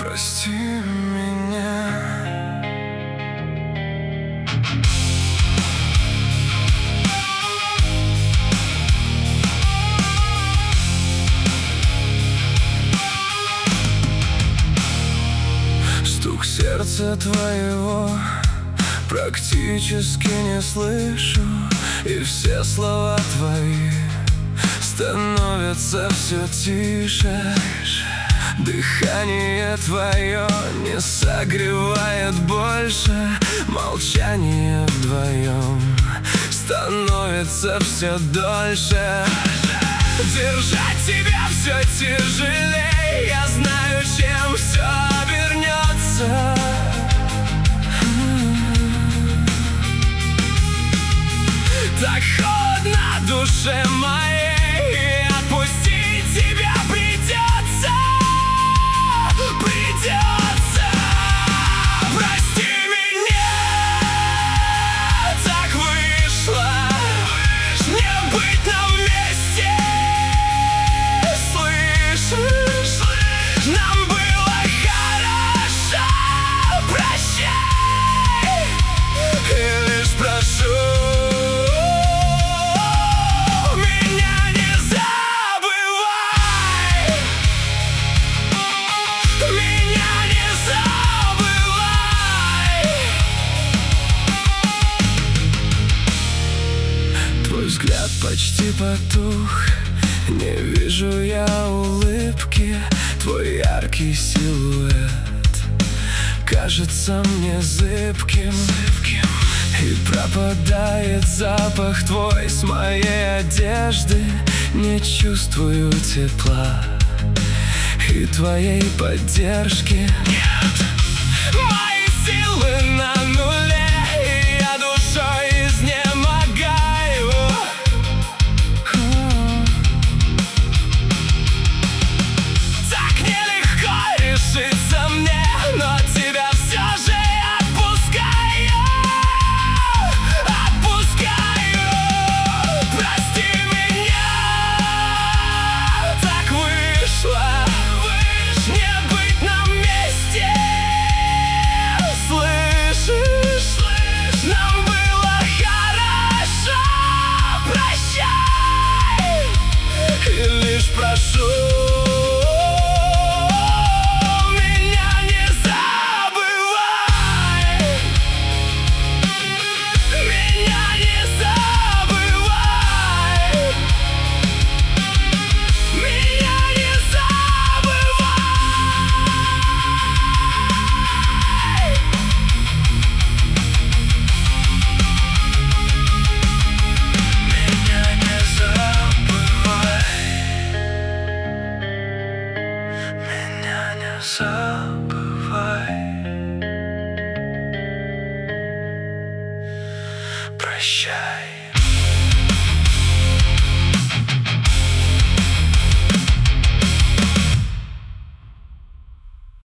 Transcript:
прости меня. Стук сердца твоего практически не слышу, и все слова твои становятся все тише. Дыхание твое не согревает больше, молчание вдвоем становится все дольше. Держать тебя все тяжелее, я знаю, чем все обернется. Так холодно душе моей, отпустить тебя придется. Прости меня, так вышло не быть нам вместе. Слышишь, нам было хорошо. Прощай, и лишь прошу, взгляд почти потух, не вижу я улыбки. Твой яркий силуэт кажется мне зыбким, и пропадает запах твой с моей одежды. Не чувствую тепла и твоей поддержки. Нет, мои силы на нуле, и я душой изнемогаю. Так нелегко решиться мне, но тебя все же отпускаю. Прости меня, так вышло не быть нам вместе. Слышишь, нам было хорошо. Прощай, и лишь прошу, меня не забывай. Меня не забывай. Меня не забывай. Меня не забывай. Меня не забывай. Прощай.